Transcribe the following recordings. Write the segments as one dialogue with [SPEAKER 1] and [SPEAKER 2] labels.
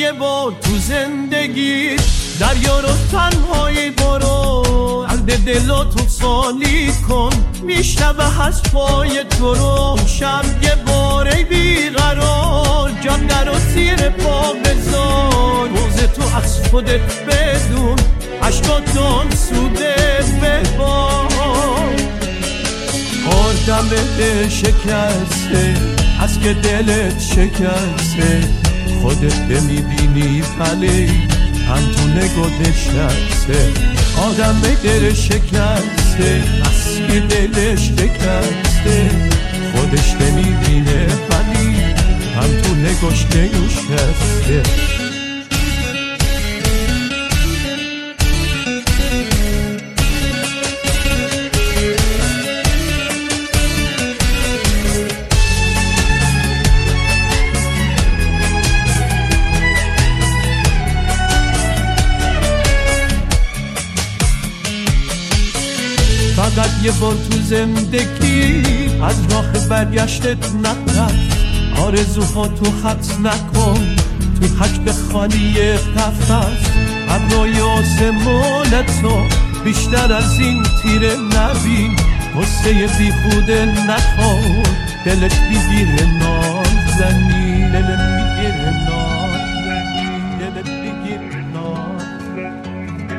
[SPEAKER 1] یه بار تو زندگی دریا رو تنهایی برو، درد دلاتو سالی کن، میشنوه حرفای تو رو. شب یه بار ای بیقرار، جان نرو زیر پا بذار، روز تو از خودت بدون، عشقاتون سوده ببار. آدم شکسته از که دلت شکسته، خودت نمیبینی ولی هم تو نگاه نشسته. آدم دل شکسته از که دلش شکسته، خودش نمیبینه ولی هم تو نگاش نشسته. فقط یه بار تو زندگی از راه برگشتت نرفت، آرزوها تو خط نکن، تو حجم خالی قفس. ابرای آسمان تو بیشتر از این تیره نبین، غصه بیخوده نخور، دلت میگیره نازنی، دلت میگیره نازنی، دلت میگیره نازنی.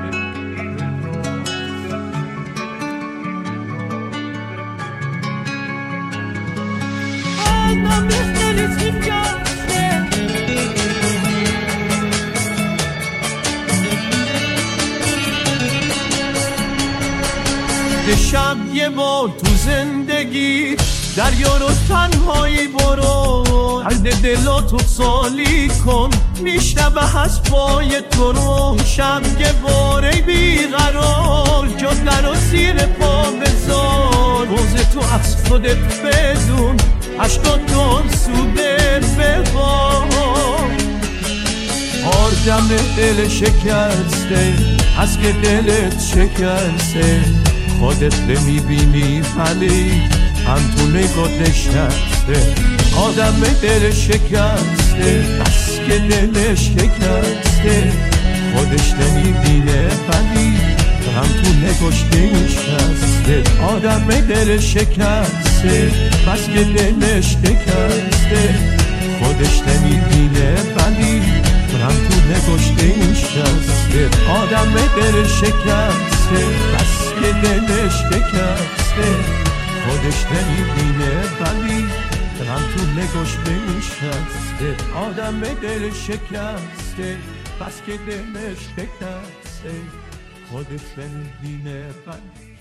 [SPEAKER 1] شب یه بار تو زندگی دریا رو تنهایی برو، درد دلاتو سالی کن، میشنوه حرفای تو رو. شب یه بار ای بیقرار، جان نرو زیر پا بذار، روز تو از خودت بدون، عشقاتون سوده ببار. آدم دل شکسته از که دلت شکسته، خودت نمیبینی ولی هم تو نگاه نشسته. آدم دل شکسته از که دلش شکسته، خودش نمیبینه ولی هم تو نگاش نشسته. آدم دل شکسته از که دلش شکسته، خودش نمیبینه ولی هم تو نگاش نشسته. آدم دل شکسته از که دلش شکسته، خودش نمیبینه ولی هم تو نگاش نشسته. آدم دل شکسته بس که دلش شکسته، خودش نمیبینه ولی